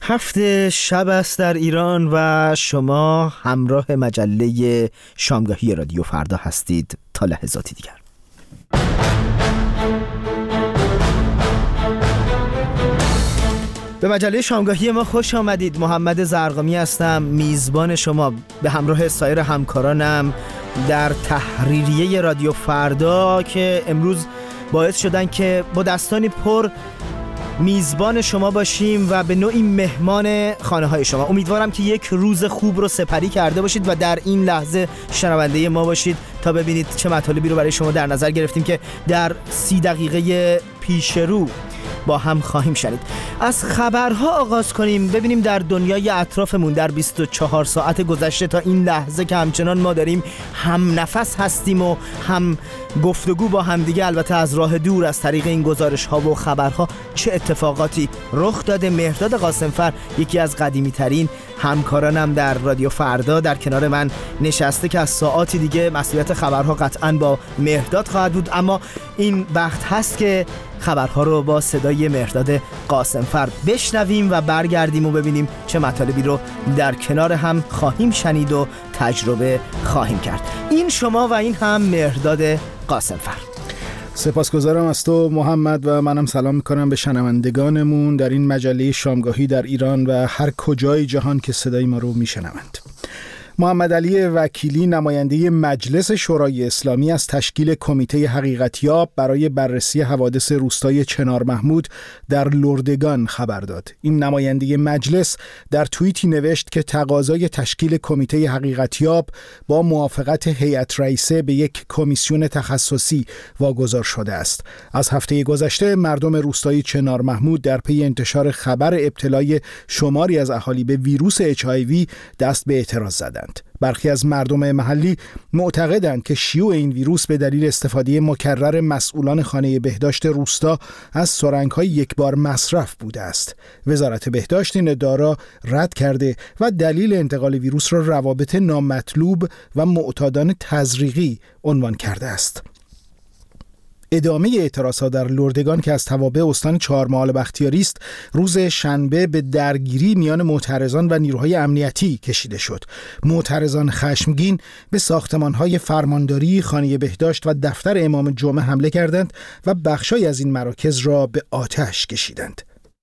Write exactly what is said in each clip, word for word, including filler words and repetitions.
هفت شب است در ایران و شما همراه مجله شامگاهی رادیو فردا هستید تا لحظاتی دیگر. به مجله شامگاهی ما خوش آمدید. محمد زرقامی هستم، میزبان شما به همراه سایر همکارانم در تحریریه رادیو فردا که امروز باعث شدن که با دستانی پر میزبان شما باشیم و به نوعی مهمان خانه های شما. امیدوارم که یک روز خوب رو سپری کرده باشید و در این لحظه شنونده ما باشید تا ببینید چه مطالبی رو برای شما در نظر گرفتیم که در سی دقیقه پیش رو با هم خواهیم شنید. از خبرها آغاز کنیم، ببینیم در دنیای اطرافمون در بیست و چهار ساعت گذشته تا این لحظه که همچنان ما داریم هم نفس هستیم و هم گفتگو با همدیگه، البته از راه دور از طریق این گزارش ها و خبرها، چه اتفاقاتی رخ داده. مهرداد قاسمفر، یکی از قدیمی ترین همکارانم در رادیو فردا، در کنار من نشسته که از ساعاتی دیگه مسئولیت خبرها قطعاً با مهرداد خواهد بود، اما این بخت هست که خبرها رو با صدای مهرداد قاسمفر بشنویم و برگردیم و ببینیم چه مطالبی رو در کنار هم خواهیم شنید و تجربه خواهیم کرد. این شما و این هم مهرداد قاسمفر. سپاسگزارم از تو محمد و منم سلام میکنم به شنوندگانمون در این مجله شامگاهی در ایران و هر کجای جهان که صدای ما رو میشنوند. محمد علی وکیلی، نماینده مجلس شورای اسلامی، از تشکیل کمیته حقیقتیاب برای بررسی حوادث روستای چنار محمود در لردگان خبر داد. این نماینده مجلس در توییتی نوشت که تقاضای تشکیل کمیته حقیقتیاب با موافقت هیئت رئیسه به یک کمیسیون تخصصی واگذار شده است. از هفته گذشته مردم روستای چنار محمود در پی انتشار خبر ابتلای شماری از اهالی به ویروس اچ آی وی دست به اعتراض زدند. برخی از مردم محلی معتقدند که شیوع این ویروس به دلیل استفاده مکرر مسئولان خانه بهداشت روستا از سرنگ‌های یکبار مصرف بوده است. وزارت بهداشت این ادعا را رد کرده و دلیل انتقال ویروس را روابط نامطلوب و معتادان تزریقی عنوان کرده است. ادامه اعتراضات در لردگان که از توابع استان چهارمحال بختیاری است، روز شنبه به درگیری میان معترضان و نیروهای امنیتی کشیده شد. معترضان خشمگین به ساختمان‌های فرمانداری، خانه بهداشت و دفتر امام جمعه حمله کردند و بخشای از این مراکز را به آتش کشیدند.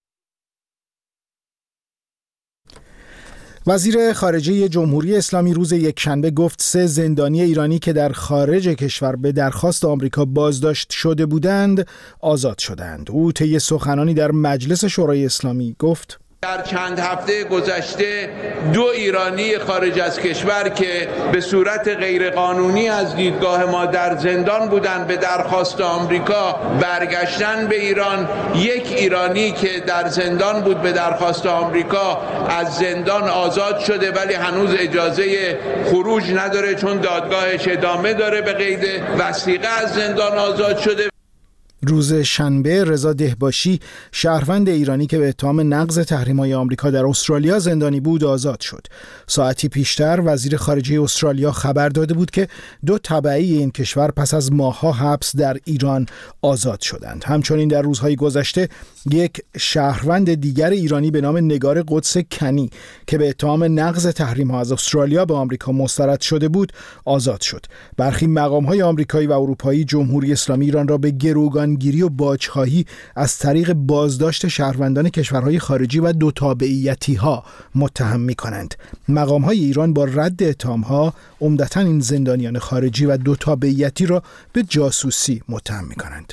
وزیر خارجه جمهوری اسلامی روز یکشنبه گفت سه زندانی ایرانی که در خارج کشور به درخواست آمریکا بازداشت شده بودند آزاد شدند. او طی سخنانی در مجلس شورای اسلامی گفت: در چند هفته گذشته دو ایرانی خارج از کشور که به صورت غیرقانونی از دیدگاه ما در زندان بودند به درخواست آمریکا برگشتن به ایران. یک ایرانی که در زندان بود به درخواست آمریکا از زندان آزاد شده ولی هنوز اجازه خروج نداره چون دادگاهش ادامه داره، به قید وثیقه از زندان آزاد شده. روز شنبه رضا دهباشی، شهروند ایرانی که به اتهام نقض تحریم‌های آمریکا در استرالیا زندانی بود، آزاد شد. ساعتی پیشتر وزیر خارجه استرالیا خبر داده بود که دو تبعی این کشور پس از ماه‌ها حبس در ایران آزاد شدند. همچنین در روزهای گذشته یک شهروند دیگر ایرانی به نام نگار قدس کنی که به اتهام نقض تحریم‌ها از استرالیا به آمریکا مسترد شده بود، آزاد شد. برخی مقام‌های آمریکایی و اروپایی جمهوری اسلامی ایران را به گروگان گیری و باج‌خواهی از طریق بازداشت شهروندان کشورهای خارجی و دو تابعیتی‌ها متهم می‌کنند. مقام‌های ایران با رد اتهام‌ها عمدتاً این زندانیان خارجی و دو تابعیتی را به جاسوسی متهم می‌کنند.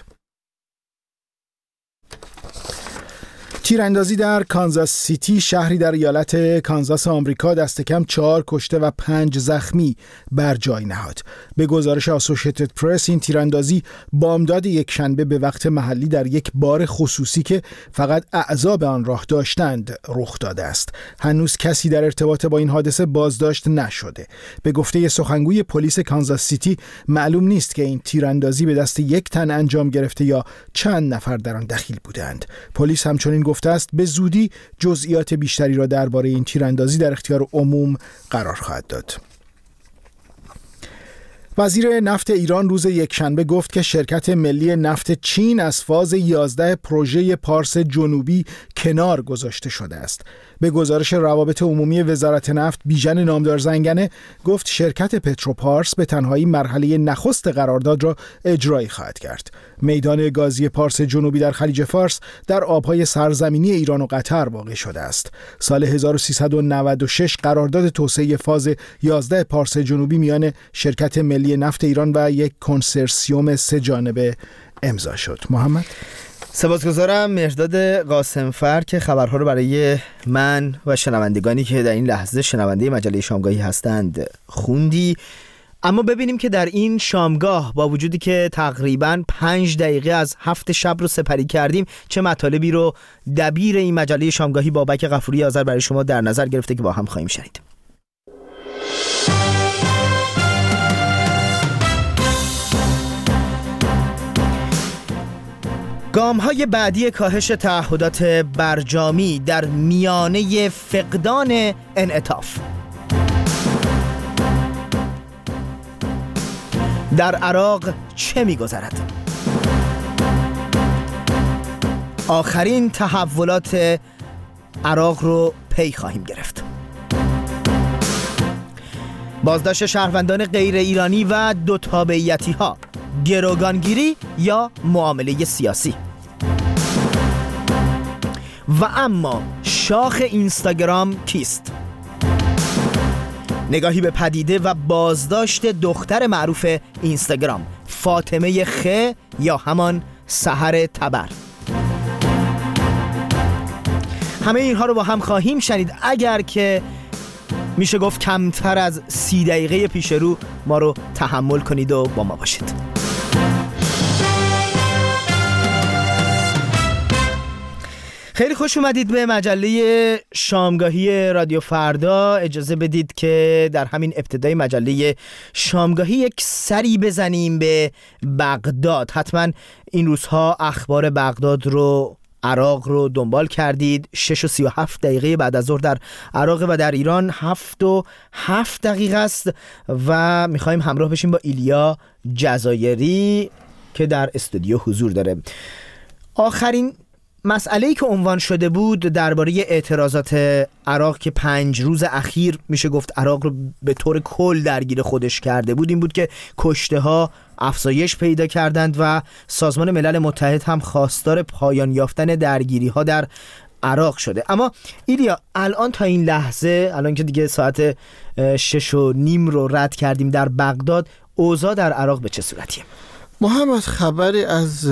تیراندازی در کانزاس سیتی، شهری در ایالت کانزاس آمریکا، دست کم چهار کشته و پنج زخمی بر جای نهاد. به گزارش اسوسییتد پرس، این تیراندازی بامداد یک شنبه به وقت محلی در یک بار خصوصی که فقط اعضا به آن راه داشتند رخ داده است. هنوز کسی در ارتباط با این حادثه بازداشت نشده. به گفته سخنگوی پلیس کانزاس سیتی، معلوم نیست که این تیراندازی به دست یک تن انجام گرفته یا چند نفر در آن دخیل بودند. پلیس همچنین گفته است به زودی جزئیات بیشتری را درباره این تیراندازی در اختیار عموم قرار خواهد داد. وزیر نفت ایران روز یکشنبه گفت که شرکت ملی نفت چین از فاز یازده پروژه پارس جنوبی کنار گذاشته شده است. به گزارش روابط عمومی وزارت نفت، بیژن نامدار زنگنه گفت شرکت پتروپارس به تنهایی مرحله نخست قرارداد را اجرایی خواهد کرد. میدان گازی پارس جنوبی در خلیج فارس در آبهای سرزمینی ایران و قطر واقع شده است. سال هزار و سیصد و نود و شش قرارداد توسعه فاز یازده پارس جنوبی میان شرکت ملی نفت ایران و یک کنسرسیوم سه جانبه امضا شد. محمد، سپاسگزارم مهرداد قاسمفر که خبرها رو برای من و شنوندگانی که در این لحظه شنونده مجله شامگاهی هستند خوندی. اما ببینیم که در این شامگاه با وجودی که تقریباً پنج دقیقه از هفت شب رو سپری کردیم، چه مطالبی رو دبیر این مجله شامگاهی بابک غفوری آذر برای شما در نظر گرفته که با هم خواهیم شنید. گام‌های بعدی کاهش تعهدات برجامی در میانه فقدان انعطاف. در عراق چه می‌گذرد؟ آخرین تحولات عراق رو پی خواهیم گرفت. بازداشت شهروندان غیر ایرانی و دو تابعیتی ها، گروگانگیری یا معامله سیاسی. و اما شاخ اینستاگرام کیست؟ نگاهی به پدیده و بازداشت دختر معروف اینستاگرام، فاطمه خ یا همان سحر تبر. همه اینها رو با هم خواهیم شنید اگر که میشه گفت کمتر از سی دقیقه پیش رو ما رو تحمل کنید و با ما باشید. خیلی خوش اومدید به مجله شامگاهی رادیو فردا. اجازه بدید که در همین ابتدای مجله شامگاهی یک سری بزنیم به بغداد. حتما این روزها اخبار بغداد رو، عراق رو دنبال کردید. شش و سی و هفت دقیقه بعد از ظهر در عراق و در ایران هفت و هفت دقیقه است و میخوایم همراه بشیم با ایلیا جزایری که در استودیو حضور داره. آخرین مسئله‌ای که عنوان شده بود درباره اعتراضات عراق که پنج روز اخیر میشه گفت عراق رو به طور کل درگیر خودش کرده بود این بود که کشته ها افزایش پیدا کردند و سازمان ملل متحد هم خواستار پایان یافتن درگیری ها در عراق شده. اما ایلیا، الان تا این لحظه، الان که دیگه ساعت شش و نیم رو رد کردیم در بغداد، اوضاع در عراق به چه صورتیه؟ محمد، خبری از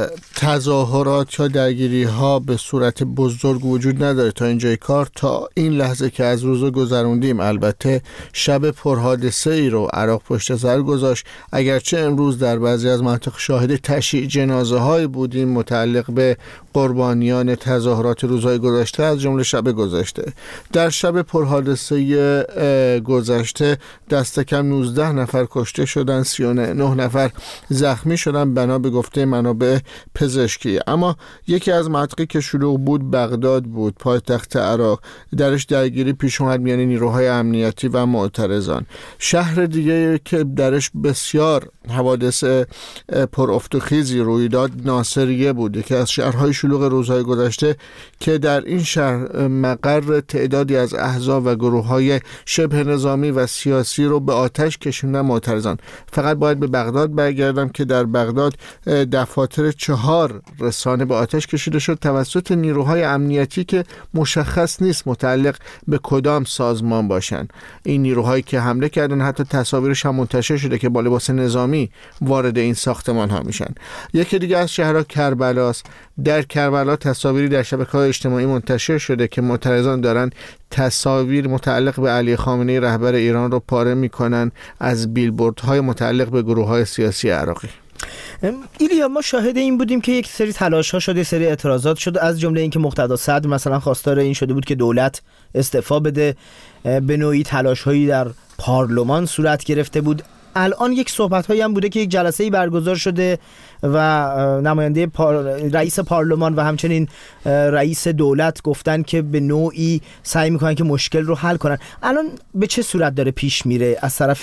تظاهرات یا درگیری ها به صورت بزرگ وجود نداره تا اینجای کار. تا این لحظه که از روز گذروندیم، البته شب پرحادثه ای رو عراق پشت سر گذاشت، اگرچه امروز در بعضی از مناطق شاهد تشییع جنازه های بودیم متعلق به قربانیان تظاهرات روزهای گذشته، از جمله شب گذشته. در شب پرحادثه گذشته دست کم نوزده نفر کشته شدن، سی و نه نفر زخمی شدن بنا به گفته منابع پزشکی. اما یکی از مناطقی که شلوغ بود بغداد بود، پایتخت عراق. درش درگیری پیش اومد میان نیروهای امنیتی و معترضان. شهر دیگه که درش بسیار حوادث پر افت و خیزی روی داد ناصریه بود، که از شهرهای شلوغ روزهای گذشته که در این شهر مقر تعدادی از احزاب و گروههای شبه نظامی و سیاسی رو به آتش کشوندن معترضان. فقط باید به بغداد برگردم که در بغداد دفاتر چهار رسانه به آتش کشیده شد توسط نیروهای امنیتی که مشخص نیست متعلق به کدام سازمان باشن. این نیروهایی که حمله کردن حتی تصاویرش هم منتشر شده که با لباس نظامی وارد این ساختمان ها میشن. یکی دیگه از شهرها کربلاست. در کربلا تصاویری در شبکه‌های اجتماعی منتشر شده که معترضان دارن تصاویر متعلق به علی خامنه‌ای رهبر ایران رو پاره میکنن از بیلبوردهای متعلق به گروه‌های سیاسی عراقی. ایلیا، ما شاهد این بودیم که یک سری تلاش‌ها شده، سری اعتراضات شده، از جمله اینکه مقتدا صدر مثلا خواستار این شده بود که دولت استعفا بده. به نوعی تلاش‌هایی در پارلمان صورت گرفته بود. الان یک صحبت‌هایی هم بوده که یک جلسه‌ای برگزار شده و نماینده پار... رئیس پارلمان و همچنین رئیس دولت گفتن که به نوعی سعی میکنن که مشکل رو حل کنن. الان به چه صورت داره پیش میره از طرف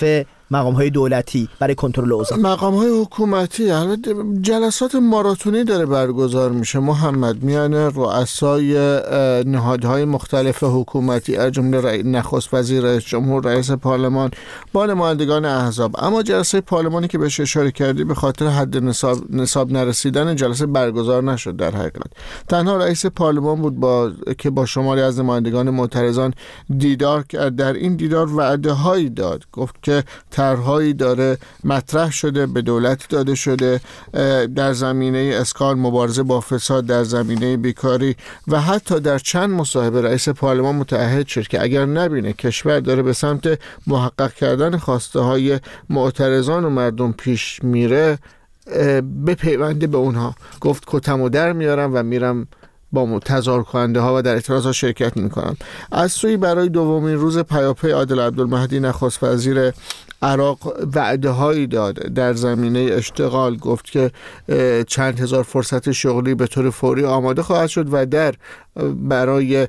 مقام‌های دولتی برای کنترل اوضاع؟ مقام‌های حکومتی البته جلسات ماراتونی داره برگزار میشه محمد، میان رؤسای نهادهای مختلف حکومتی از جمله نخست وزیر، رئیس جمهور، رئیس پارلمان، با نمایندگان احزاب. اما جلسه پارلمانی که بهش اشاره کردی به خاطر حد نصاب نصاب نرسیدن جلسه برگزار نشد. در حقیقت تنها رئیس پارلمان بود با که با شماری از نمایندگان معترضان دیدار کرد. در این دیدار وعده هایی داد، گفت که طرحهایی داره مطرح شده، به دولت داده شده در زمینه اسکان، مبارزه با فساد، در زمینه بیکاری و حتی در چند مصاحبه رئیس پارلمان متعهد شد که اگر نبینه کشور داره به سمت محقق کردن خواسته های معترضان و مردم پیش میره به پیونده به اونها. گفت کتم و در میارم و میرم با تظاهر کننده ها و در اعتراضات شرکت میکنم. از سوی برای دومین روز پیاپی عادل عبدالمهدی نخست وزیر عراق وعده هایی داد در زمینه اشتغال. گفت که چند هزار فرصت شغلی به طور فوری آماده خواهد شد و در برای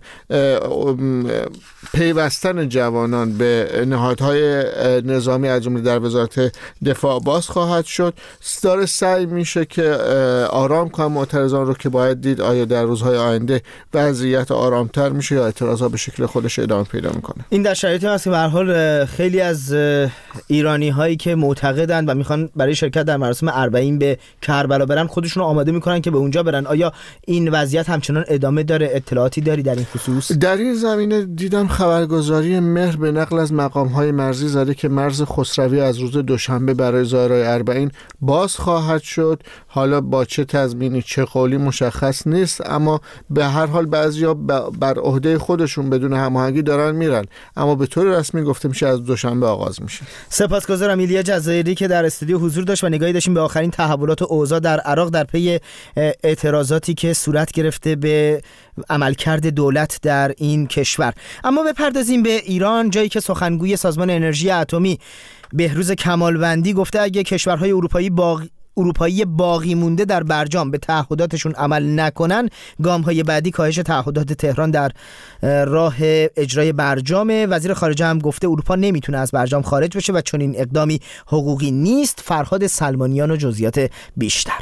پیوستن جوانان به نهادهای نظامی از جمله در وزارت دفاع باز خواهد شد. داره سعی میشه که آرام کنه معترضان رو که باید دید آیا در روزهای آینده وضعیت آرامتر میشه یا اعتراضات به شکل خودش ادامه پیدا میکنه. این در شرایطی هست که به هر حال خیلی از ایرانی هایی که معتقدند و میخوان برای شرکت در مراسم اربعین به کربلا برن خودشون رو آماده میکنن که به اونجا برن. آیا این وضعیت همچنان ادامه داره؟ اطلاعاتی داری در این خصوص؟ در این زمینه دیدم خبرگزاری مهر به نقل از مقام‌های مرزی زده که مرز خسروی از روز دوشنبه برای زائرای اربعین باز خواهد شد. حالا با چه تضمینی چه قولی مشخص نیست، اما به هر حال بعضیا بر عهده خودشون بدون هماهنگی دارن میرن، اما به طور رسمی گفته میشه از دوشنبه آغاز میشه. سپاسگزارم ایلیا جزایری که در استودیو حضور داشت و نگاهی داشتیم به آخرین تحولات و اوضاع در عراق در پی اعتراضاتی که صورت گرفته به عملکرد دولت در این کشور. اما بپردازیم به ایران، جایی که سخنگوی سازمان انرژی اتمی بهروز کمالوندی گفته اگه کشورهای اروپایی باقی اروپایی باقی مونده در برجام به تعهداتشون عمل نکنن، گام‌های بعدی کاهش تعهدات تهران در راه اجرای برجامه. وزیر خارجه هم گفته اروپا نمیتونه از برجام خارج بشه و چون این اقدامی حقوقی نیست. فرهاد سلمانیان و جزئیات بیشتر.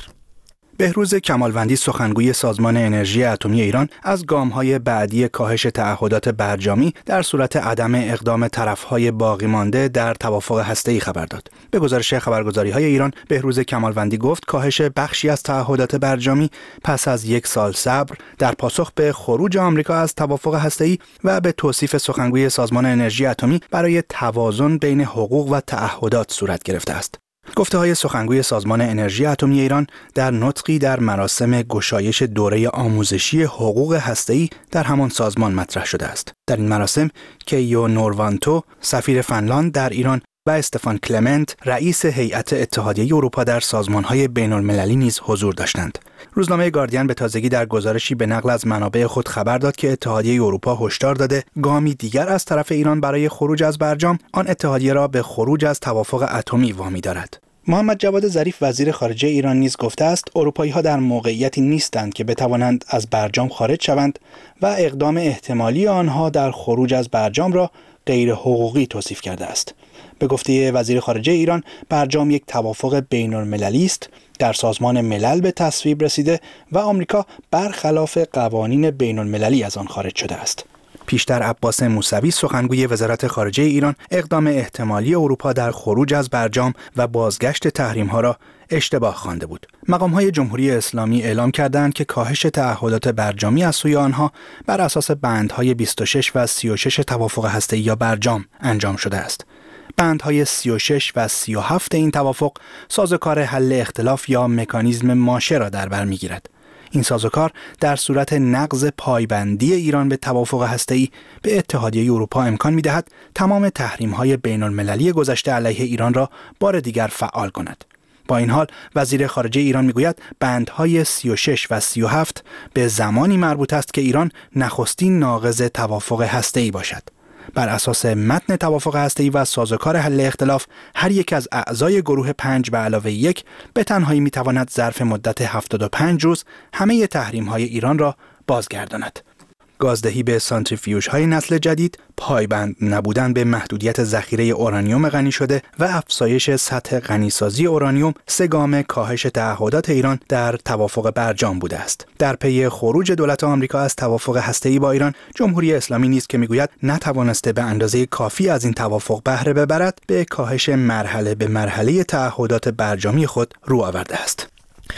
بهروز کمالوندی سخنگوی سازمان انرژی اتمی ایران از گام‌های بعدی کاهش تعهدات برجامی در صورت عدم اقدام طرف‌های باقی مانده در توافق هسته‌ای خبر داد. به گزارش خبرگزاری‌های ایران، بهروز کمالوندی گفت کاهش بخشی از تعهدات برجامی پس از یک سال صبر در پاسخ به خروج آمریکا از توافق هسته‌ای و به توصیف سخنگوی سازمان انرژی اتمی برای توازن بین حقوق و تعهدات صورت گرفته است. گفته‌های سخنگوی سازمان انرژی اتمی ایران در نطقی در مراسم گشایش دوره آموزشی حقوق هسته‌ای در همان سازمان مطرح شده است. در این مراسم کیو نوروانتو، سفیر فنلاند در ایران و استفان کلمنت، رئیس هیئت اتحادیه اروپا در سازمان‌های بین‌المللی نیز حضور داشتند. روزنامه گاردین به تازگی در گزارشی به نقل از منابع خود خبر داد که اتحادیه اروپا هشدار داده گامی دیگر از طرف ایران برای خروج از برجام آن اتحادیه را به خروج از توافق اتمی وامی دارد. محمد جواد ظریف وزیر خارجه ایران نیز گفته است اروپایی‌ها در موقعیتی نیستند که بتوانند از برجام خارج شوند و اقدام احتمالی آنها در خروج از برجام را غیر حقوقی توصیف کرده است. به گفته وزیر خارجه ایران، برجام یک توافق بین‌المللی است، در سازمان ملل به تصویب رسیده و آمریکا برخلاف قوانین بین‌المللی از آن خارج شده است. پیشتر عباس موسوی سخنگوی وزارت خارجه ایران اقدام احتمالی اروپا در خروج از برجام و بازگشت تحریم‌ها را اشتباه خوانده بود. مقام‌های جمهوری اسلامی اعلام کردند که کاهش تعهدات برجامی از سوی آنها بر اساس بندهای بیست و شش و سی و شش توافق هسته‌ای یا برجام انجام شده است. بندهای سی و شش و سی و هفت این توافق سازوکار حل اختلاف یا مکانیزم ماشه را در بر می‌گیرد. این سازوکار در صورت نقض پایبندی ایران به توافق هسته‌ای به اتحادیه اروپا امکان می‌دهد تمام تحریم‌های بین‌المللی گذشته علیه ایران را بار دیگر فعال کند. با این حال وزیر خارجه ایران میگوید بندهای سی و شش و سی و هفت به زمانی مربوط است که ایران نخستین ناقض توافق هسته‌ای باشد. بر اساس متن توافق هسته‌ای و سازوکار حل اختلاف، هر یک از اعضای گروه پنج به علاوه یک به تنهایی میتواند ظرف مدت هفتاد و پنج روز همه تحریم‌های ایران را بازگرداند. گازدهی به سانتریفیوژهای نسل جدید، پایبند نبودن به محدودیت ذخیره اورانیوم غنی شده و افزایش سطح غنیسازی اورانیوم سه گام کاهش تعهدات ایران در توافق برجام بوده است. در پی خروج دولت آمریکا از توافق هسته‌ای با ایران، جمهوری اسلامی نیز که میگوید نتوانسته به اندازه کافی از این توافق بهره ببرد، به کاهش مرحله به مرحله تعهدات برجامی خود رو آورده است.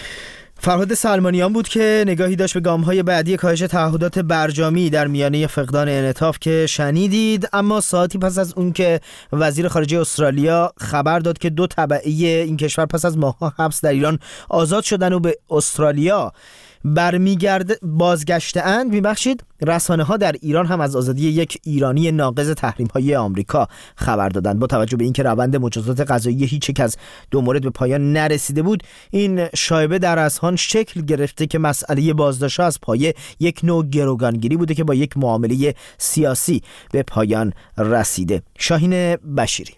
فرهاد سلمانیان بود که نگاهی داشت به گام‌های بعدی کاهش تعهدات برجامی در میانه فقدان انعطاف که شنیدید. اما ساعتی پس از اون که وزیر خارجه استرالیا خبر داد که دو تبعی این کشور پس از ماه‌ها حبس در ایران آزاد شدن و به استرالیا برمیگرده بازگشته‌اند، میبخشید رسانه‌ها در ایران هم از آزادی یک ایرانی ناقض تحریم‌های آمریکا خبر دادند. با توجه به اینکه روند مجازات قضایی هیچ یک از دو مورد به پایان نرسیده بود، این شایبه در اذهان شکل گرفته که مسئله بازداشت‌ها از پایه یک نوع گروگانگیری بوده که با یک معامله سیاسی به پایان رسیده. شاهین بشیری.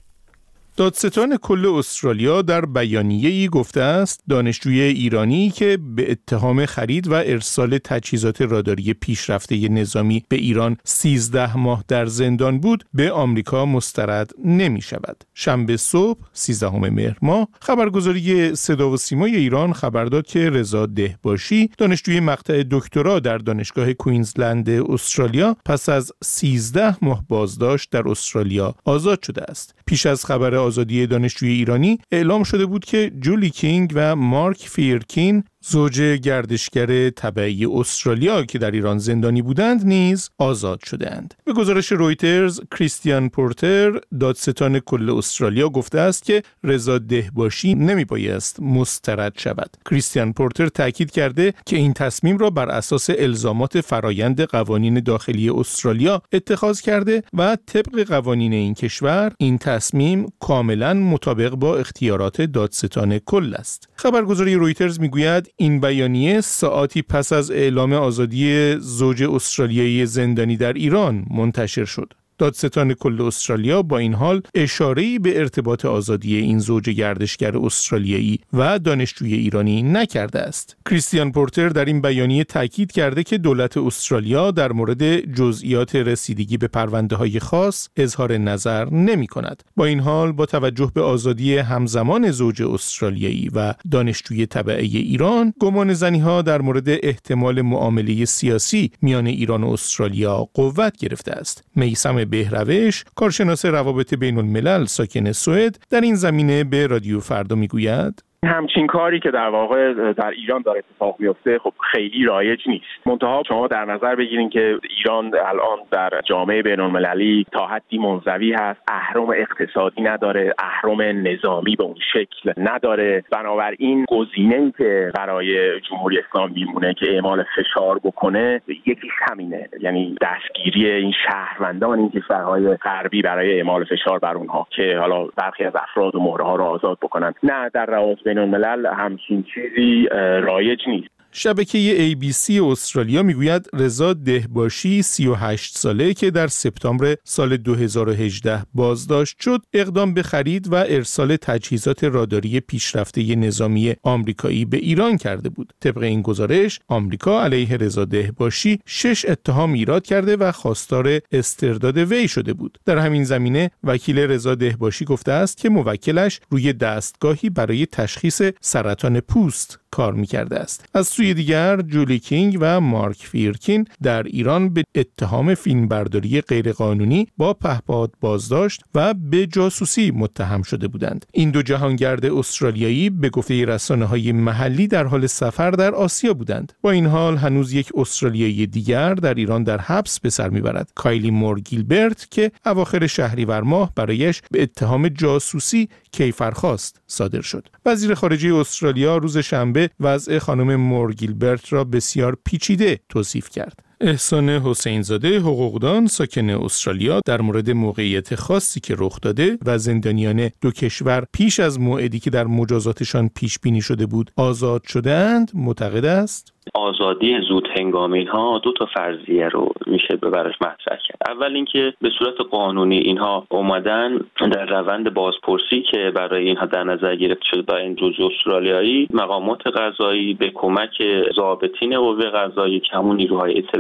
دادستان کل استرالیا در بیانیه‌ای گفته است دانشجوی ایرانی که به اتهام خرید و ارسال تجهیزات راداری پیشرفته نظامی به ایران سیزده ماه در زندان بود به آمریکا مسترد نمی شود. شنبه صبح سیزدهم مهر ماه خبرگزاری صدا و سیمای ایران خبر داد که رضا دهباشی دانشجوی مقطع دکترا در دانشگاه کوینزلند استرالیا پس از سیزده ماه بازداشت در استرالیا آزاد شده است. پیش از خبر آزادی دانشجوی ایرانی اعلام شده بود که جولی کینگ و مارک فیرکین زوج گردشگر تبعی استرالیا که در ایران زندانی بودند نیز آزاد شدند. به گزارش رویترز، کریستیان پورتر دادستان کل استرالیا گفته است که رضا دهباشی نمیبایست مسترد شود. کریستیان پورتر تاکید کرده که این تصمیم را بر اساس الزامات فرایند قوانین داخلی استرالیا اتخاذ کرده و طبق قوانین این کشور این تصمیم کاملا مطابق با اختیارات دادستان کل است. خبرگزاری رویترز میگوید این بیانیه ساعاتی پس از اعلام آزادی زوج استرالیایی زندانی در ایران منتشر شد. دادستان کل استرالیا با این حال اشاره‌ای به ارتباط آزادی این زوج گردشگر استرالیایی و دانشجوی ایرانی نکرده است. کریستیان پورتر در این بیانیه تاکید کرده که دولت استرالیا در مورد جزئیات رسیدگی به پرونده‌های خاص اظهار نظر نمی‌کند. با این حال با توجه به آزادی همزمان زوج استرالیایی و دانشجوی تبعی ایران، گمانه‌زنی‌ها در مورد احتمال معامله سیاسی میان ایران و استرالیا قوت گرفته است. میثم بهروش، کارشناس روابط بین الملل ساکن سوئد، در این زمینه به رادیو فردا میگوید همچین کاری که در واقع در ایران داره اتفاق میفته خب خیلی رایج نیست. منتها شما در نظر بگیرین که ایران الان در جامعه بین‌المللی تا حدی منزوی هست، اهرم اقتصادی نداره، اهرم نظامی به اون شکل نداره. بنابراین گزینه‌ای که برای جمهوری اسلامی میمونه که اعمال فشار بکنه یکیش همینه، یعنی دستگیری این شهروندان این کشورهای غربی برای اعمال فشار بر اونها که حالا برخی از افراد و مهره‌ها رو آزاد بکنن. نه، در روابط بین الملل همچین چیزی رایج نیست. شبکه ای بی سی استرالیا میگوید رضا دهباشی سی و هشت ساله که در سپتامبر سال دو هزار و هجده بازداشت شد، اقدام به خرید و ارسال تجهیزات راداری پیشرفته نظامی آمریکایی به ایران کرده بود. طبق این گزارش، آمریکا علیه رضا دهباشی شش اتهام ایراد کرده و خواستار استرداد وی شده بود. در همین زمینه وکیل رضا دهباشی گفته است که موکلش روی دستگاهی برای تشخیص سرطان پوست کار می‌کرده است. از سوی دیگر جولی کینگ و مارک فیرکین در ایران به اتهام فیلمبرداری غیرقانونی با پهپاد بازداشت و به جاسوسی متهم شده بودند. این دو جهانگرد استرالیایی به گفته رسانه‌های محلی در حال سفر در آسیا بودند. با این حال هنوز یک استرالیایی دیگر در ایران در حبس به سر میبرد، کایلی مور گیلبرت، که اواخر شهریور ماه برایش به اتهام جاسوسی کیفرخواست صادر شد. وزیر خارجه استرالیا روز شنبه وضع خانم مور گیلبرت را بسیار پیچیده توصیف کرد. احسان حسین زاده، حقوقدان ساکن استرالیا، در مورد موقعیت خاصی که رخ داده و زندانیان دو کشور پیش از موعدی که در مجازاتشان پیش بینی شده بود آزاد شده‌اند معتقد است آزادی زود هنگامی ها دو تا فرضیه رو میشه به براش مطرح کرد. اول اینکه به صورت قانونی اینها اومدن در روند بازپرسی که برای اینها در نظر گرفته شده برای این جزء استرالیایی، مقامات قضایی به کمک ضابطین قوه قضایی که همون نیروهای اطلاع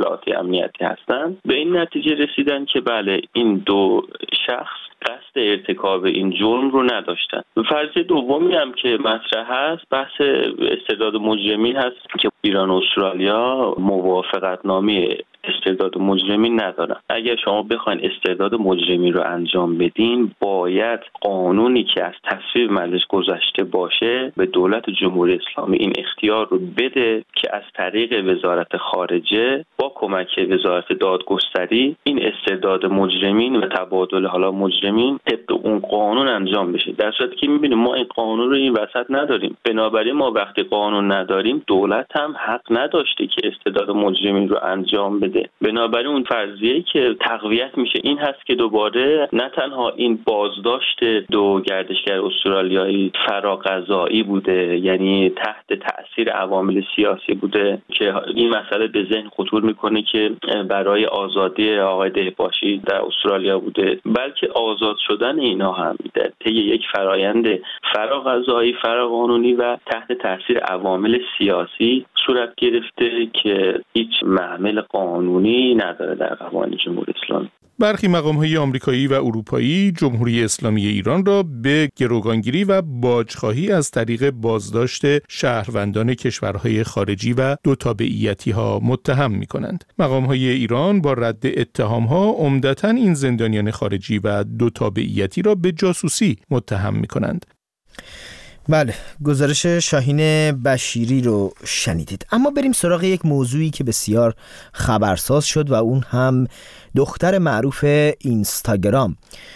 اطلاعاتی امنیتی هستند، به این نتیجه رسیدن که بله این دو شخص قصد ارتکاب این جرم رو نداشتن. فرضیه دومی هم که مطرح هست بحث استرداد مجرمین هست که ایران و استرالیا موافقتنامه استرداد مجرمین ندارن. اگر شما بخواید استرداد مجرمین رو انجام بدین، باید قانونی که از تصویب مجلس گذشته باشه به دولت جمهوری اسلامی این اختیار رو بده که از طریق وزارت خارجه با کمک وزارت دادگستری این استرداد مجرمین و تبادل حالا مجرمین طبق اون قانون انجام بشه. در صورتی که میبینیم ما این قانون رو این وسط نداریم، بنابراین ما وقتی قانون نداریم دولت هم حق نداشته که استرداد مجرمین رو انجام بده. بنابراین اون فرضیه‌ای که تقویت میشه این هست که دوباره نه تنها این بازداشت دو گردشگر استرالیایی فراقضایی بوده، یعنی تحت تأثیر عوامل سیاسی بوده که این مسئله به ذهن خطور میکنه که برای آزادی آقای دهباشی در استرالیا بوده، بلکه آزاد شدن اینا هم در طی یک فرایند فراقضایی فراقانونی و تحت تأثیر عوامل سیاسی صورت گرفته که هیچ محمل قانونی نداره در قوانین جمهوری اسلامی. برخی مقام‌های آمریکایی و اروپایی جمهوری اسلامی ایران را به گروگانگیری و باجخواهی از طریق بازداشت شهروندان کشورهای خارجی و دو تابعیتی‌ها متهم می‌کنند. مقام‌های ایران با رد اتهام‌ها عمدتاً این زندانیان خارجی و دو تابعیتی را به جاسوسی متهم می‌کنند. بله، گزارش شاهین بشیری رو شنیدید. اما بریم سراغ یک موضوعی که بسیار خبرساز شد و اون هم دختر معروف اینستاگرام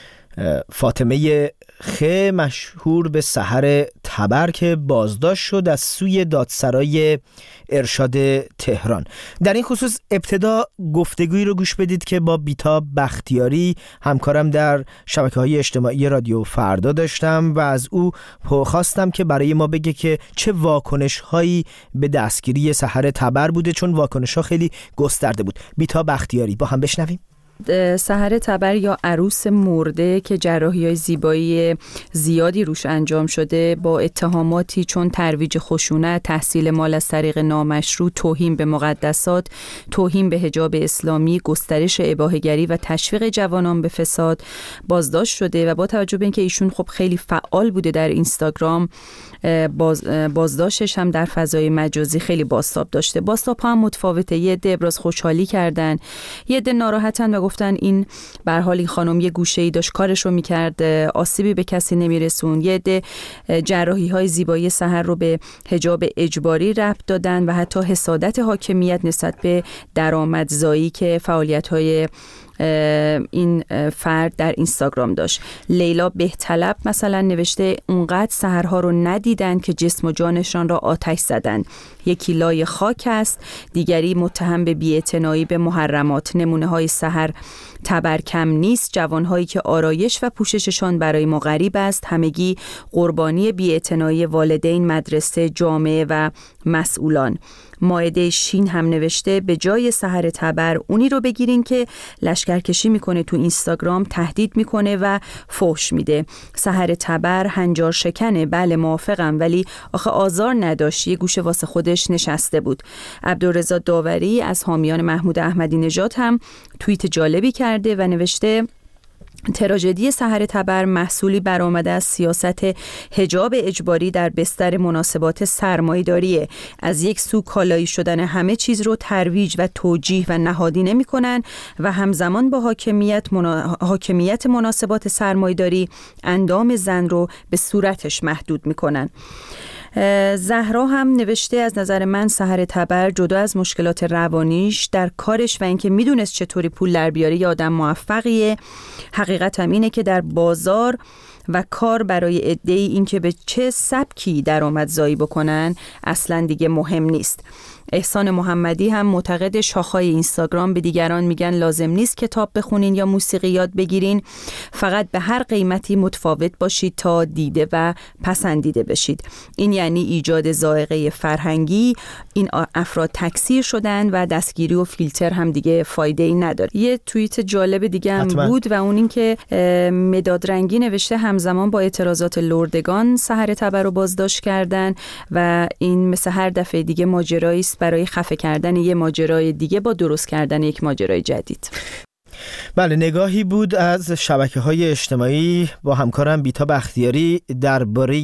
فاطمه خ مشهور به سحر تبر که بازداشت شد از سوی دادسرای ارشاد تهران. در این خصوص ابتدا گفتگویی رو گوش بدید که با بیتا بختیاری همکارم در شبکه‌های اجتماعی رادیو فردا داشتم و از او خواستم که برای ما بگه که چه واکنش‌هایی به دستگیری سحر تبر بوده، چون واکنش‌ها خیلی گسترده بود. بیتا بختیاری، با هم بشنویم. سحر تبر یا عروس مرده که جراحی‌های زیبایی زیادی روش انجام شده با اتهاماتی چون ترویج خشونت، تحصیل مال از طریق نامشروع، توهین به مقدسات، توهین به حجاب اسلامی، گسترش اباحه‌گری و تشویق جوانان به فساد بازداشت شده و با توجه به اینکه ایشون خب خیلی فعال بوده در اینستاگرام، باز بازداشتش هم در فضای مجازی خیلی بازتاب داشته. بازتاب هم متفاوته. یه عده ابراز خوشحالی کردن، یه عده ناراحتن و گفتن این به هر حال این خانم یه گوشه‌ای داشت کارشو می‌کرد، آسیبی به کسی نمی‌رسون. یه عده جراحی‌های زیبایی سحر رو به حجاب اجباری ربط دادن و حتی حسادت حاکمیت نسبت به درآمدزایی که فعالیت‌های این فرد در اینستاگرام داشت. لیلا بهطلب مثلا نوشته اونقدر سحرها رو ندیدن که جسم و جانشان را آتش زدن. یکی لای خاک است، دیگری متهم به بی‌اعتنایی به محرمات. نمونه های سحر تبر کم نیست، جوانهایی که آرایش و پوشششان برای ما غریب است، همگی قربانی بی‌اعتنایی والدین، مدرسه، جامعه و مسئولان. مائده شین هم نوشته به جای سحر تبر اونی رو بگیرین که لشکرکشی میکنه تو اینستاگرام، تهدید میکنه و فحش میده. سحر تبر هنجار شکنه، بله موافقم، ولی آخه آزار نداشت، یه گوشه واسه خودش نشسته بود. عبدالرضا داوری از حامیان محمود احمدی نژاد هم توییت جالبی کرده و نوشته تراژدی سحر تبر محصولی برآمده از سیاست حجاب اجباری در بستر مناسبات سرمایه‌داریه. از یک سو کالایی شدن همه چیز رو ترویج و توجیه و نهادی نمی‌کنن و همزمان با حاکمیت منا... حاکمیت مناسبات سرمایه‌داری اندام زن رو به صورتش محدود می‌کنن. زهرا هم نوشته از نظر من سحر تبر جدا از مشکلات روانیش در کارش و اینکه میدونست چطوری پول در بیاره یه آدم موفقیه. حقیقت هم اینه که در بازار و کار برای عده‌ای اینکه به چه سبکی درآمدزایی بکنن اصلا دیگه مهم نیست. احسان محمدی هم معتقد شاخه‌های اینستاگرام به دیگران میگن لازم نیست کتاب بخونین یا موسیقی یاد بگیرین، فقط به هر قیمتی متفاوت باشید تا دیده و پسندیده بشید. این یعنی ایجاد ذائقه فرهنگی. این افراد تکثیر شدن و دستگیری و فیلتر هم دیگه فایده ای نداره. یه توییت جالب دیگه هم حتما بود و اون این که مداد رنگی نوشته همزمان با اعتراضات لردگان سحر تبر رو بازداشت کردن و این مثل هر دفعه دیگه ماجرایی است برای خفه کردن یک ماجرای دیگه با درست کردن یک ماجرای جدید. بله، نگاهی بود از شبکه‌های اجتماعی با همکارم بیتا بختیاری درباره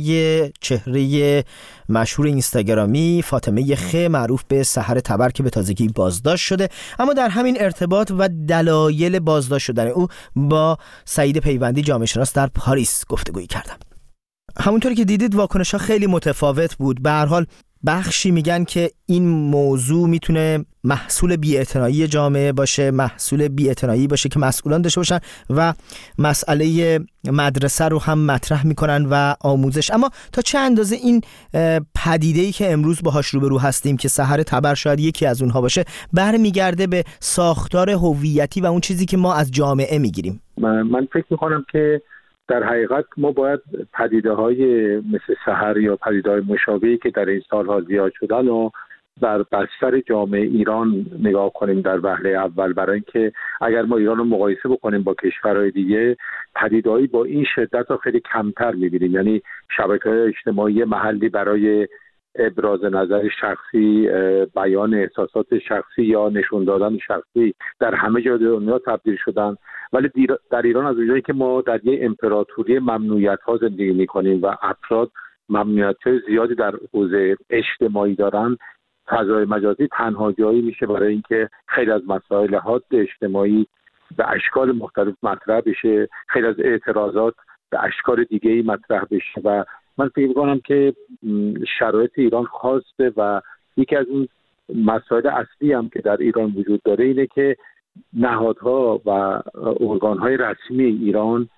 چهره مشهور اینستاگرامی فاطمه خ معروف به سحر تبر که به تازگی بازداشت شده. اما در همین ارتباط و دلایل بازداشت شدن او با سعید پیوندی جامعه شناس در پاریس گفتگویی کردم. همونطوری که دیدید واکنش‌ها خیلی متفاوت بود. به هر حال بخشی میگن که این موضوع میتونه محصول بی‌اعتنایی جامعه باشه، محصول بی‌اعتنایی باشه که مسئولان داشته باشن و مسئله مدرسه رو هم مطرح میکنن و آموزش. اما تا چه اندازه این پدیده‌ای که امروز باهاش روبرو هستیم که سحر تبر شاید یکی از اونها باشه، برمیگرده به ساختار هویتی و اون چیزی که ما از جامعه میگیریم؟ من, من فکر میکنم که در حقیقت ما باید پدیده‌های مثل سحر یا پدیده‌های مشابهی که در این سال‌ها زیاد شدن و در بستر جامعه ایران نگاه کنیم در وهله اول، برای اینکه اگر ما ایران رو مقایسه بکنیم با کشورهای دیگه، پدیده‌ای با این شدت رو خیلی کمتر می‌بینیم. یعنی شبکه‌های اجتماعی محلی برای ابراز نظر شخصی، بیان احساسات شخصی یا نشون دادن شخصی در همه جای دنیا تبدیل شدن، ولی در ایران از اونجایی که ما در یک امپراتوری ممنوعیت‌ها زندگی می‌کنیم و افراد ممنوعیت‌های زیادی در حوزه اجتماعی دارن، فضای مجازی تنها جایی میشه برای اینکه خیلی از مسائل حاد اجتماعی به اشکال مختلف مطرح بشه، خیلی از اعتراضات به اشکال دیگه‌ای مطرح بشه. و من فکر می‌کنم که شرایط ایران خواسته و یکی از اون مسائل اصلی هم که در ایران وجود داره اینه که نهادها و ارگان‌های رسمی ایران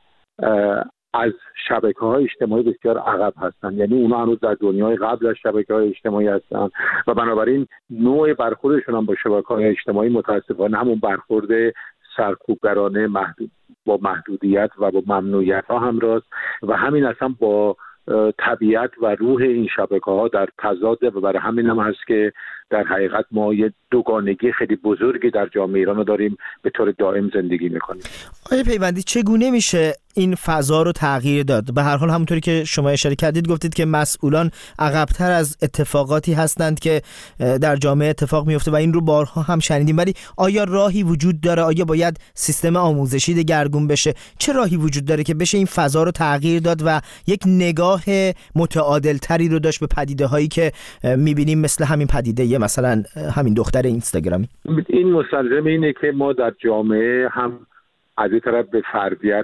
از شبکه‌های اجتماعی بسیار عقب هستند. یعنی اونا هنوز در دنیای قبل از شبکه‌های اجتماعی هستن و بنابراین نوع برخوردشون هم با شبکه‌های اجتماعی متأسفانه همون برخورد سرکوبگرانه، محدود با محدودیت و با ممنوعیت‌ها همراست و همین اصلا با طبیعت و روح این شبکه‌ها در تضاده و برای همین هم هست که در حقیقت ما یه دوگانگی خیلی بزرگی در جامعه ایران رو داریم، به طور دائم زندگی میکنیم. آقای پیوندی، چگونه میشه این فضا رو تغییر داد؟ به هر حال همونطوری که شما اشاره کردید، گفتید که مسئولان عقب‌تر از اتفاقاتی هستند که در جامعه اتفاق میفته و این رو بارها هم شنیدیم، ولی آیا راهی وجود داره؟ آیا باید سیستم آموزشی دگرگون بشه؟ چه راهی وجود داره که بشه این فضا رو تغییر داد و یک نگاه متعادل‌تری رو داشت به پدیده‌هایی که می‌بینیم مثل همین پدیده مثلا همین دختر اینستاگرامی؟ این مستلزم اینه که ما در جامعه هم از این طرف به فردیت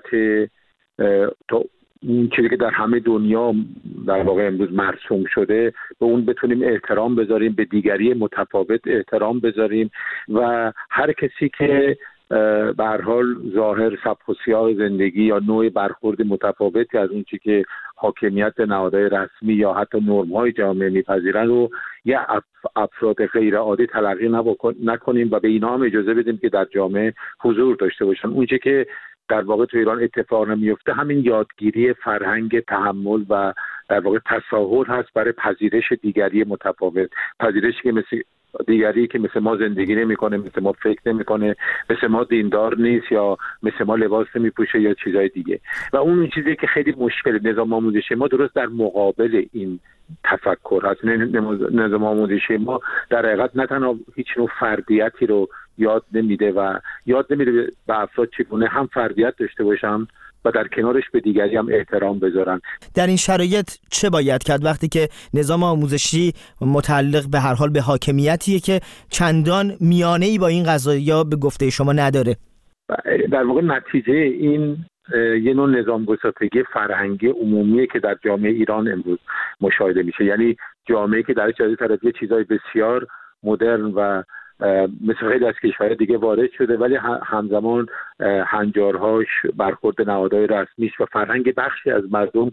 تا اون چیزی که در همه دنیا در واقع امروز مرسوم شده به اون بتونیم احترام بذاریم، به دیگری متفاوت احترام بذاریم و هر کسی که به هر حال ظاهر سبک و سیاق زندگی یا نوع برخورد متفاوتی از اون چیزی که حاکمیت نهادهای رسمی یا حتی نرم‌های جامعه میپذیرن رو یا افراد غیر عادی تلقی نکنیم و به اینا هم اجازه بدیم که در جامعه حضور داشته باشن. اون چیزی که در واقع تو ایران اتفاق نمیفته همین یادگیری فرهنگ تحمل و در واقع تساهل هست برای پذیرش دیگری متفاوت، پذیرشی که مثل دیگری که مثل ما زندگی نمیکنه، مثل ما فکر نمیکنه، مثل ما دیندار نیست یا مثل ما لباس نمیپوشه یا چیزای دیگه. و اون چیزی که خیلی مشکل نظام آموزشی ما درست در مقابل این تفکر هست. نظام آموزشی ما در حقیقت نه تنها هیچ نوع فردیتی رو یاد نمیده و یاد نمیده به افراد چگونه هم فردیت داشته باشن و در کنارش به دیگری هم احترام بذارن. در این شرایط چه باید کرد وقتی که نظام آموزشی متعلق به هر حال به حاکمیتیه که چندان میانه‌ای با این قضایا به گفته شما نداره؟ در واقع نتیجه این یه نوع نظام گسستگی فرهنگی عمومیه که در جامعه ایران امروز مشاهده میشه. یعنی جامعه که در چه طرف یه چیزای بسیار مدرن و مثل خیلی از کشورهای دیگه وارد شده، ولی همزمان هنجارهاش، برخورد نهادهای رسمیش و فرهنگ بخشی از مردم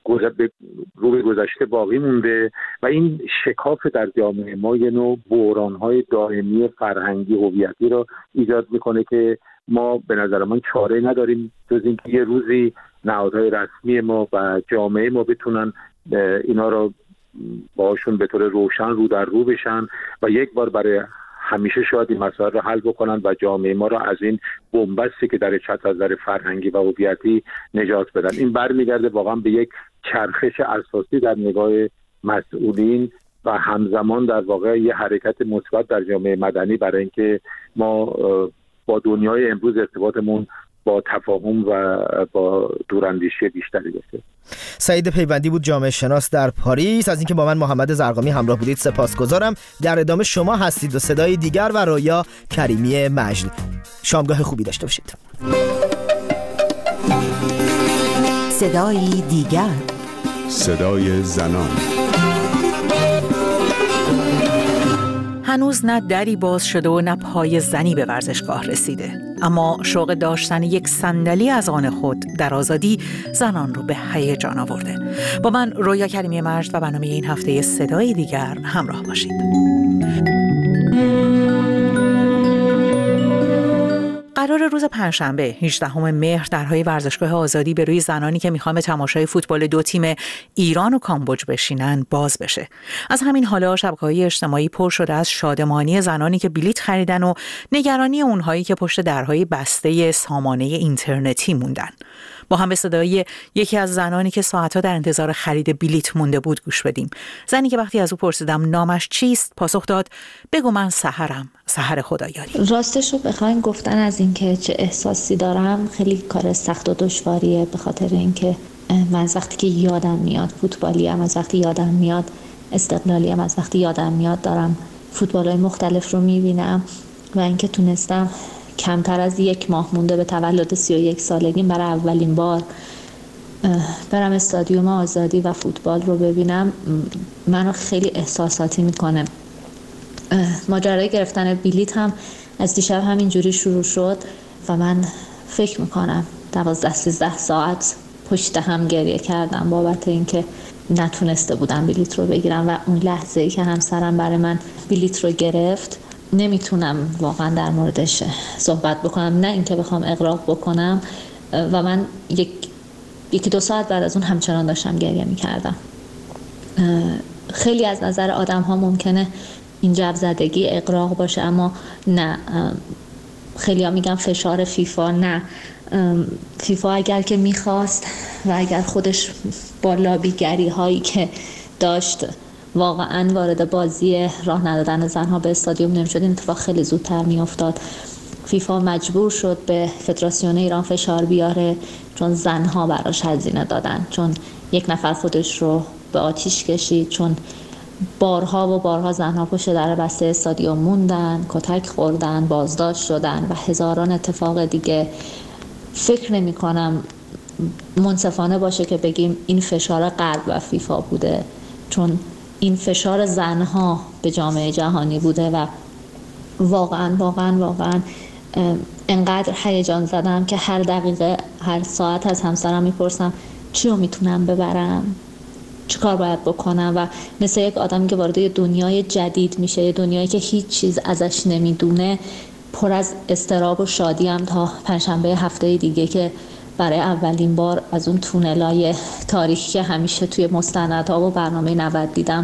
رو به گذشته باقی مونده و این شکاف در جامعه ما یه نوع بحران‌های دائمی فرهنگی هویتی رو ایجاد میکنه که ما به نظر من چاره نداریم جز اینکه یه روزی نهادهای رسمی ما و جامعه ما بتونن اینا رو باشون به طور روشن رو در رو بشن و یک بار برای همیشه شاید این مسائل رو حل بکنن و جامعه ما رو از این بنبستی که در چت از نظر فرهنگی و هویتی نجات بدن. این برمیگرده واقعا به یک چرخش اساسی در نگاه مسئولین و همزمان در واقع یه حرکت مثبت در جامعه مدنی برای اینکه ما با دنیای امروز ارتباطمون با تفاهم و با دوراندیشی بیشتری بشه. سعید پیوندی بود، جامعه شناس در پاریس. از اینکه با من محمد زرقامی همراه بودید سپاسگزارم. در ادامه شما هستید و صدای دیگر و رویا کریمی مجد. شامگاه خوبی داشته باشید. صدای دیگر، صدای زنان. هنوز نه دری باز شده و نه پای زنی به ورزشگاه رسیده، اما شوق داشتن یک صندلی از آن خود در آزادی زنان رو به هیجان آورده. با من رویا کریمی مجد و برنامه این هفته صدای دیگر همراه باشید. قرار روز پنجشنبه هجدهم مهر درهای ورزشگاه آزادی به روی زنانی که میخوان به تماشای فوتبال دو تیم ایران و کامبوج بشینن باز بشه. از همین حالا شبکه‌های اجتماعی پر شده از شادمانی زنانی که بلیت خریدن و نگرانی اونهایی که پشت درهای بسته سامانه اینترنتی موندن. با هم به صدای یکی از زنانی که ساعتها در انتظار خرید بلیت مونده بود گوش بدیم. زنی که وقتی از او پرسیدم نامش چیست پاسخ داد بگو من سحرم، سحر خدایاری. راستش رو بخواین گفتن از اینکه چه احساسی دارم خیلی کار سخت و دشواریه، به خاطر اینکه من از وقتی که یادم میاد فوتبالیم، از وقتی یادم میاد استقلالیم، از وقتی یادم میاد دارم فوتبال‌های مختلف رو میبینم و اینکه تونستم کمتر از یک ماه مونده به تولد سی و یک سالگیم برای اولین بار برم استادیوم آزادی و فوتبال رو ببینم منو خیلی احساساتی میکنه. ماجرای گرفتن بلیت هم از دیشب همینجوری شروع شد و من فکر میکنم دوازده سیزده ساعت پشت هم گریه کردم بابت اینکه نتونسته بودم بلیت رو بگیرم و اون لحظه‌ای که همسرم برای من بلیت رو گرفت نمیتونم واقعا در موردش صحبت بکنم، نه اینکه بخوام اغراق بکنم و من یک یکی دو ساعت بعد از اون همچنان داشتم گریه میکردم. خیلی از نظر آدم ها ممکنه این جو زدگی اغراق باشه، اما نه، خیلی ها میگن فشار فیفا. نه، فیفا اگر که میخواست و اگر خودش با لابیگری هایی که داشت واقعا وارد بازی راه ندادن زنها به استادیوم نمیشد، این اتفاق خیلی زودتر میافتاد. فیفا مجبور شد به فدراسیون ایران فشار بیاره چون زنها براش هزینه دادن، چون یک نفر خودش رو به آتیش کشید، چون بارها و بارها زنها پشت در بسته استادیوم موندن، کتک خوردن، بازداشت شدن و هزاران اتفاق دیگه. فکر نمی کنم منصفانه باشه که بگیم این فشار غرب و فیفا بوده، چون این فشار زنها به جامعه جهانی بوده و واقعا واقعا واقعا انقدر هیجان زدم که هر دقیقه هر ساعت از همسرم میپرسم چی رو میتونم ببرم، چی کار باید بکنم، و مثل یک آدمی که وارد یه دنیای جدید میشه، یه دنیایی که هیچ چیز ازش نمیدونه، پر از اضطراب و شادی هم تا پنجشنبه هفته دیگه که برای اولین بار از اون تونلای تاریخی که همیشه توی مستندها و برنامه نود دیدم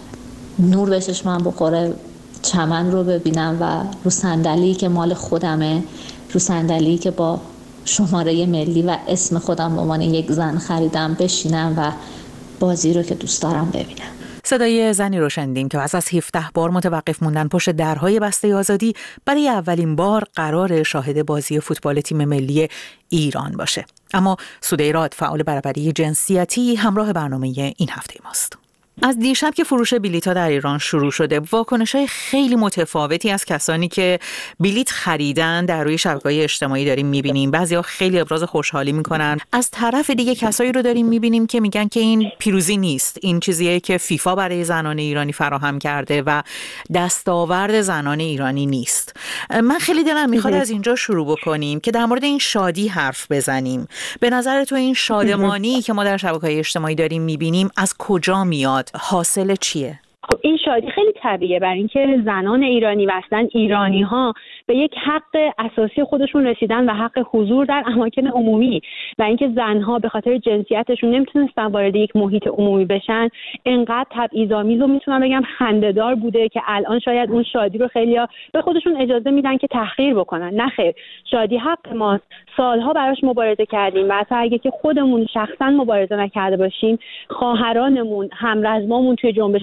نور به چشمم بخوره، چمن رو ببینم و رو صندلی که مال خودمه، رو صندلی که با شماره ملی و اسم خودم به عنوان یک زن خریدم بشینم و بازی رو که دوست دارم ببینم. صدای زنی رو شنیدیم که از از هفده بار متوقف موندن پشت درهای بسته آزادی برای اولین بار قرار شاهد بازی فوتبال تیم ملی ایران باشه. اما سودیراد، فعال برابری جنسیتی، همراه برنامه این هفته ماست. از دیشب که فروش بلیط‌ها در ایران شروع شده، واکنش‌های خیلی متفاوتی از کسانی که بلیط خریدن در روی شبکه‌های اجتماعی داریم می‌بینیم. بعضی‌ها خیلی ابراز خوشحالی می‌کنن. از طرف دیگه کسایی رو داریم می‌بینیم که میگن که این پیروزی نیست، این چیزیه که فیفا برای زنان ایرانی فراهم کرده و دستاورد زنان ایرانی نیست. من خیلی دلم می‌خواد از اینجا شروع بکنیم که در مورد این شادی حرف بزنیم. به نظر تو این شادمانی که ما در شبکه‌های اجتماعی داریم می‌بینیم از کجا میاد؟ حاصل چیه؟ خب این شادی خیلی طبیعیه، برای اینکه زنان ایرانی و اصلا ایرانی ها به یک حق اساسی خودشون رسیدن و حق حضور در اماکن عمومی و اینکه زنها به خاطر جنسیتشون نمیتونستن وارد یک محیط عمومی بشن، انقدر تبعیض‌آمیز و میتونم بگم خنده‌دار بوده که الان شاید اون شادی رو خیلیا به خودشون اجازه میدن که تحقیر بکنن. نه خیر، شادی حق ماست، سالها براش مبارزه کردیم و حتی اگه که خودمون شخصا مبارزه نکرده باشیم، خواهرانمون، همرزمامون توی جنبش زنان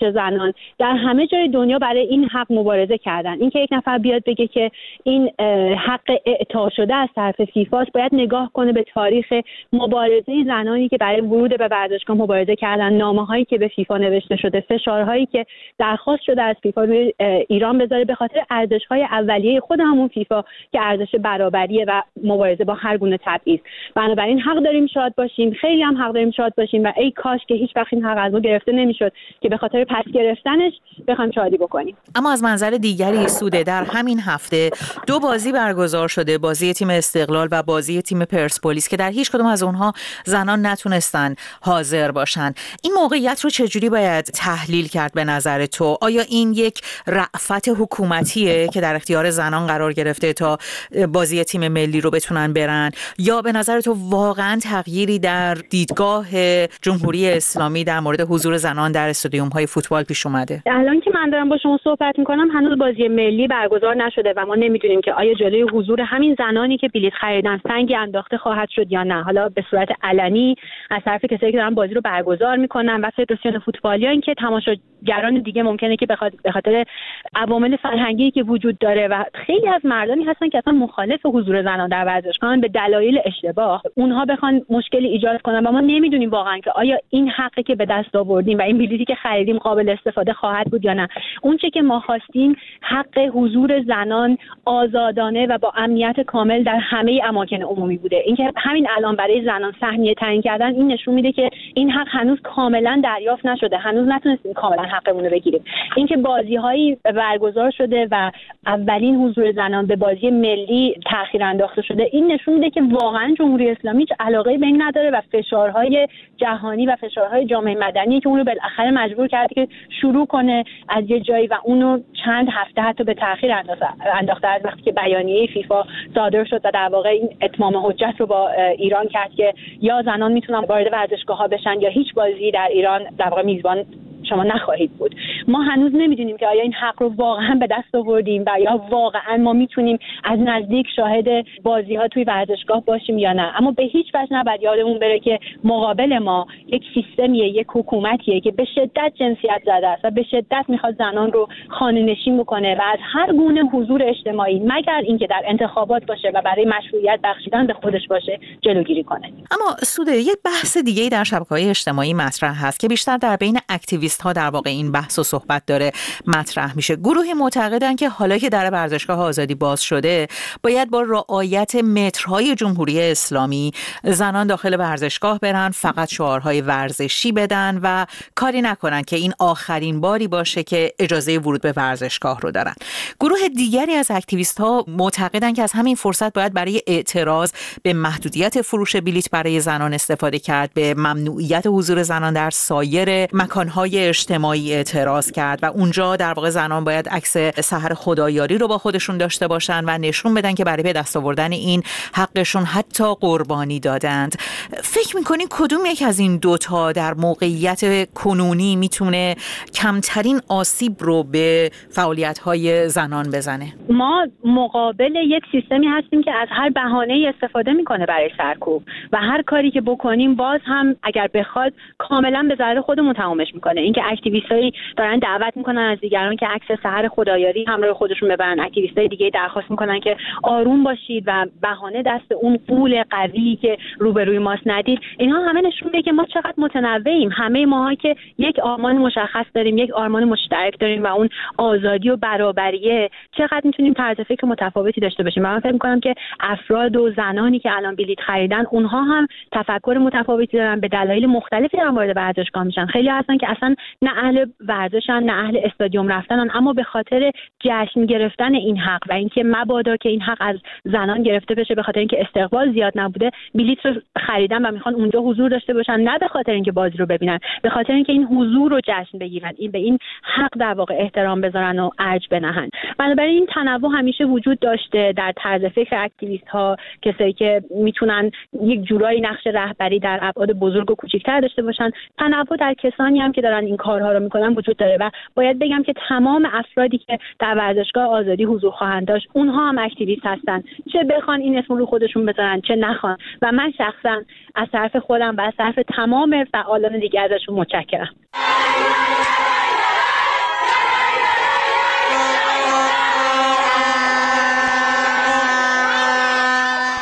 ایران در همه جای دنیا برای این حق مبارزه کردن. اینکه یک نفر بیاد بگه که این حق اعطا شده از طرف فیفا است، باید نگاه کنه به تاریخ مبارزه زنانی که برای ورود به ورزشگاه مبارزه کردن، نامه‌هایی که به فیفا نوشته شده، فشارهایی که درخواست شده از فیفا روی ایران بذاره به خاطر ارزش‌های اولیه خود همون فیفا که ارزش برابریه و مبارزه با هر گونه تبعیض. بنابراین حق داریم شاد باشیم، خیلی هم حق داریم شاد باشیم و ای کاش که هیچ وقت این حق از ما گرفته نمی‌شد که به خاطر پس گرفتنش بخوایم شادی بکنیم. اما از منظر دیگری سوده، در همین هفته دو بازی برگزار شده، بازی تیم استقلال و بازی تیم پرسپولیس که در هیچ کدوم از اونها زنان نتونستن حاضر باشن. این موقعیت رو چجوری باید تحلیل کرد به نظر تو؟ آیا این یک رأفت حکومتیه که در اختیار زنان قرار گرفته تا بازی تیم ملی رو بتونن برن، یا به نظر تو واقعا تغییری در دیدگاه جمهوری اسلامی در مورد حضور زنان در استادیوم‌های فوتبال پیش اومده؟ الان که من دارم با شما صحبت می‌کنم هنوز بازی ملی برگزار نشده و ما نمی‌دونیم که آیا جلوی حضور همین زنانی که بلیط خریدن سنگی انداخته خواهد شد یا نه، حالا به صورت علنی از طرف کسایی که دارن بازی رو برگزار می‌کنن و فدراسیون فوتبال، یا اینکه تماشاگران دیگه ممکنه که به خاطر عوامل فرهنگی که وجود داره و خیلی از مردانی هستن که اصلا مخالف حضور زنان در ورزشگاه به دلایل اشتباه اونها بخوان مشکلی ایجاد کنن و ما نمی‌دونیم واقعا که آیا این حقی که به دست آوردیم و این بلیطی که خریدیم قابل استفاده خواهد بود یا نه. اون چه که ما خواستیم حق حضور زنان آزادانه و با امنیت کامل در همه اماکن عمومی بوده. اینکه همین الان برای زنان سهمیه تعیین کردن این نشون میده که این حق هنوز کاملا دریافت نشده، هنوز نتونستیم کاملا حقمون رو بگیریم. اینکه بازی‌هایی برگزار شده و اولین حضور زنان به بازی ملی تأخیر انداخته شده، این نشون میده که واقعا جمهوری اسلامی هیچ علاقه‌ای به این نداره و فشارهای جهانی و فشارهای جامعه مدنی که اون رو بالاخره مجبور کرده که شروع کنه از یه جایی و اونو چند هفته حتی به تأخیر انداخته از وقتی که بیانیه فیفا صادر شد و در واقع این اتمام حجت رو با ایران کرد که یا زنان میتونن وارد ورزشگاه‌ها بشن یا هیچ بازی در ایران در واقع میزبان شما نخواهید بود. ما هنوز نمیدونیم که آیا این حق رو واقعا به دست آوردیم و یا واقعا ما میتونیم از نزدیک شاهد بازی ها توی ورزشگاه باشیم یا نه. اما به هیچ وجه نباید یادمون بره که مقابل ما یک سیستمیه، یک حکومتیه که به شدت جنسیت زده است و به شدت میخواد زنان رو خانه‌نشین بکنه و از هر گونه حضور اجتماعی مگر اینکه در انتخابات باشه و برای مشروعیت بخشیدن به خودش باشه جلوگیری کنه. اما سوده، یک بحث دیگه‌ای در شبکه‌های اجتماعی مطرح هست که بیشتر در بین اکتیویست ها در واقع این بحث و صحبت داره مطرح میشه. گروهی معتقدن که حالا که در ورزشگاه آزادی باز شده باید با رعایت مترهای جمهوری اسلامی زنان داخل ورزشگاه برن، فقط شعارهای ورزشی بدن و کاری نکنن که این آخرین باری باشه که اجازه ورود به ورزشگاه رو دارن. گروه دیگری از اکتیویست ها معتقدن که از همین فرصت باید برای اعتراض به محدودیت فروش بلیط برای زنان استفاده کرد، به ممنوعیت حضور زنان در سایر مکانهای اجتماعی اعتراض کرد و اونجا در واقع زنان باید عکس سحر خدایاری رو با خودشون داشته باشن و نشون بدن که برای به دست آوردن این حقشون حتی قربانی دادند. فکر میکنین کدوم یک از این دوتا در موقعیت کنونی میتونه کمترین آسیب رو به فعالیت‌های زنان بزنه؟ ما مقابل یک سیستمی هستیم که از هر بهانه‌ای استفاده میکنه برای سرکوب و هر کاری که بکنیم باز هم اگر بخواد کاملا به ضرر خودمون تمامش میکنه. اینکه اکتیویستایی دارن دعوت میکنن از دیگران که عکس سحر خدایاری همراه خودشون ببرن، اکتیویستای دیگه درخواست میکنن که آروم باشید و بهانه دست اون قول قوی که روبروی ماست ندید. اینها همه نشون میده که ما چقدر متنوعیم. همه ماها که یک آرمان مشخص داریم، یک آرمان مشترک داریم و اون آزادی و برابریه، چقدر میتونیم طرز فکر متفاوتی داشته باشیم. من فکر میکنم که افراد و زنانی که الان بلیط خریدن اونها هم تفکر متفاوتی دارن، به دلایل مختلفی در مورد ورزشگاه میشن. خیلی هستن که اصلا نه اهل ورزشن نه اهل استادیوم رفتنن، اما به خاطر جشن گرفتن این حق و اینکه مبادا که این حق از زنان گرفته بشه، به خاطر اینکه استقبال زیاد نبوده بلیط رو خریدن و میخوان اونجا حضور داشته باشن، نه به خاطر اینکه بازی رو ببینن، به خاطر اینکه این حضور رو جشن بگیرن، این به این حق در واقع احترام بذارن و ارج بنهن. بنابراین این تنوع همیشه وجود داشته در طرز فکر اکتیویست ها، کسایی که میتونن یک جورایی نقش رهبری در ابعاد بزرگ و کوچیک‌تر داشته باشن. تنوع در کسانی هم که دارن این کارها رو میکنن وجود داره و باید بگم که تمام افرادی که در ورزشگاه آزادی حضور خواهند داشت اونها هم اکتیویست هستن، چه بخوان این اسم رو خودشون بذارن چه نخوان. و من شخصا از طرف خودم و از طرف تمام فعالان دیگه ازشون متشکرم.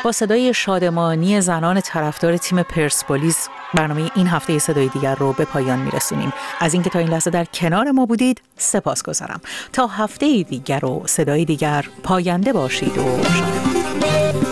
با صدای شادمانی زنان طرفدار تیم پرسپولیس برنامه این هفته صدای دیگر رو به پایان میرسونیم. از اینکه تا این لحظه در کنار ما بودید سپاسگزارم. تا هفته دیگر و صدای دیگر پاینده باشید و شاد.